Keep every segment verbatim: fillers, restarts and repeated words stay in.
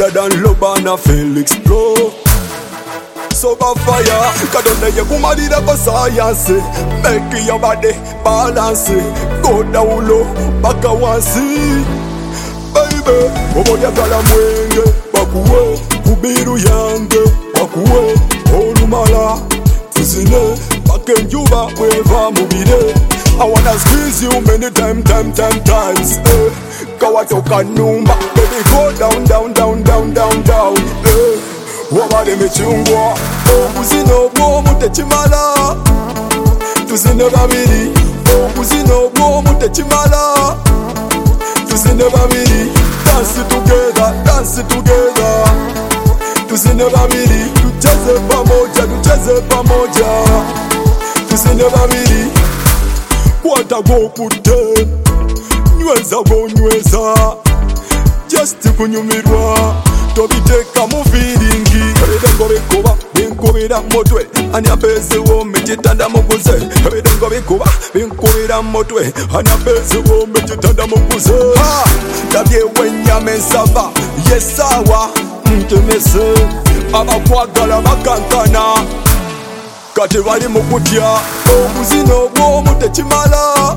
better than Lobana Felix Pro. Sober fire, kadone ye kumalira kwa science. Make your body balance. Go down low, back wansi. Baby, omoya kala mwenge, bakuwe, kubiru yange, bakuwe, olumala, tuzine, bakenjuba, weva mubide. I wanna squeeze you many time, time, time, times. Eh. Kawatoka numba, baby go down, down, down, down, down, down. Eh. Wabade michungwa, obuzino bwo mutechimala. Tuzine babiri, obuzino bwo mutechimala. Tuzine babiri, dance together, dance together. Tuzine babiri, tucheze pamoja, tucheze pamoja. Tuzine babiri, kwata go pute, nyweza go nyweza. Just kunyumirwa, tobiteka mu feelingi. Ebidengo bikuba, binkubira mutwe. Ani apeze wo mechitanda mukuze. Ebidengo bikuba, binkubira mutwe. Ani apeze wo mechitanda mukuze. Ha! Tabye wenyame nsaba, yesawa ntemese. Abakwagala bakankana, kati bali mukutya. Obuzino bwo mutechimala.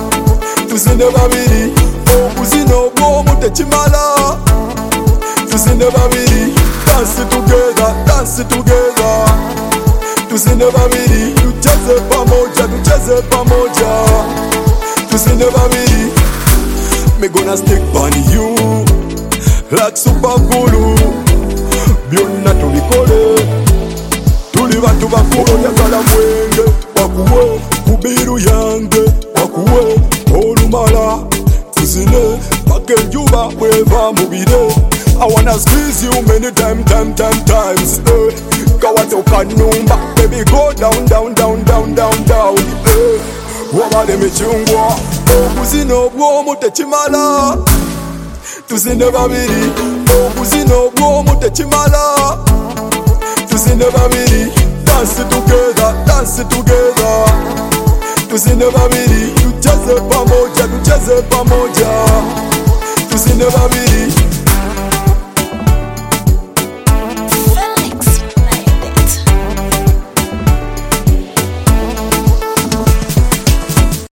Tuzine babiri, obuzino bwo mutechimala. Tuzine babiri, dance together, dance together. Tuzine babiri, tucheze pamoja, tucheze pamoja. Tuzine babiri, me gonna stick on you like super glue. Byonna tubikole, tuli bantu bakulu. Yakala mwenge, bakuwe, kubiru yange, bakuwe, olumala, tuzine, bakenjuba, weva mubide. I wanna squeeze you many time, time, time, times. Eh. Kawatoka numba, baby go down, down, down, down, down, down. Eh. Wabade michungwa, obuzino bwo mutechimala. Tuzine babiri, obuzino bwo mutechimala. Tuzine babiri, dance together, dance together. Tuzine babiri, tucheze pamoja, tucheze pamoja. Tuzine babiri.